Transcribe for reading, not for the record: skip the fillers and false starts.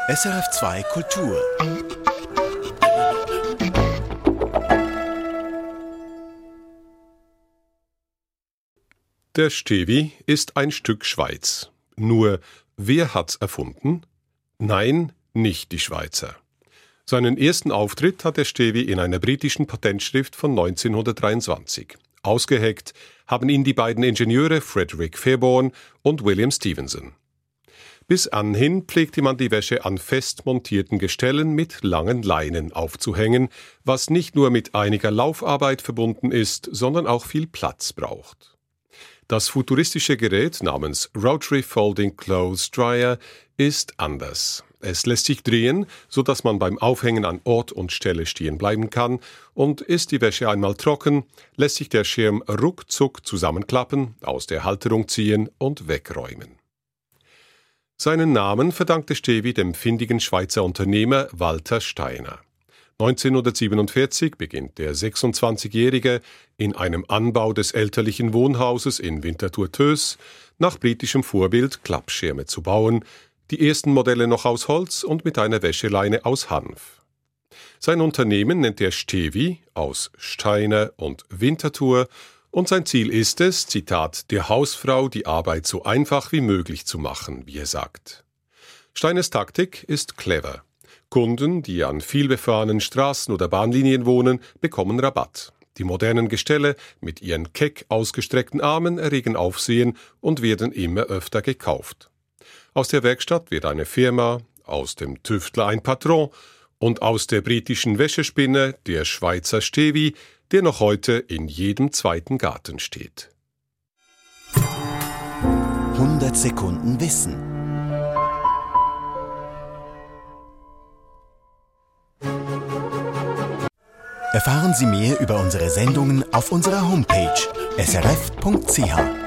SRF2 Kultur. Der Stevi ist ein Stück Schweiz. Nur, wer hat's erfunden? Nein, nicht die Schweizer. Seinen ersten Auftritt hat der Stevi in einer britischen Patentschrift von 1923. Ausgeheckt haben ihn die beiden Ingenieure Frederick Fairbairn und William Stephenson. Bis anhin pflegte man die Wäsche an fest montierten Gestellen mit langen Leinen aufzuhängen, was nicht nur mit einiger Laufarbeit verbunden ist, sondern auch viel Platz braucht. Das futuristische Gerät namens Rotary Folding Clothes Dryer ist anders. Es lässt sich drehen, sodass man beim Aufhängen an Ort und Stelle stehen bleiben kann, und ist die Wäsche einmal trocken, lässt sich der Schirm ruckzuck zusammenklappen, aus der Halterung ziehen und wegräumen. Seinen Namen verdankte Stevi dem findigen Schweizer Unternehmer Walter Steiner. 1947 beginnt der 26-Jährige in einem Anbau des elterlichen Wohnhauses in Winterthur-Töss nach britischem Vorbild Klappschirme zu bauen, die ersten Modelle noch aus Holz und mit einer Wäscheleine aus Hanf. Sein Unternehmen nennt er Stevi, aus Steiner und Winterthur, und sein Ziel ist es, Zitat, der Hausfrau die Arbeit so einfach wie möglich zu machen, wie er sagt. Steiners Taktik ist clever. Kunden, die an vielbefahrenen Straßen oder Bahnlinien wohnen, bekommen Rabatt. Die modernen Gestelle mit ihren keck ausgestreckten Armen erregen Aufsehen und werden immer öfter gekauft. Aus der Werkstatt wird eine Firma, aus dem Tüftler ein Patron und aus der britischen Wäschespinne der Schweizer Stevi, der noch heute in jedem zweiten Garten steht. 100 Sekunden Wissen. Erfahren Sie mehr über unsere Sendungen auf unserer Homepage srf.ch.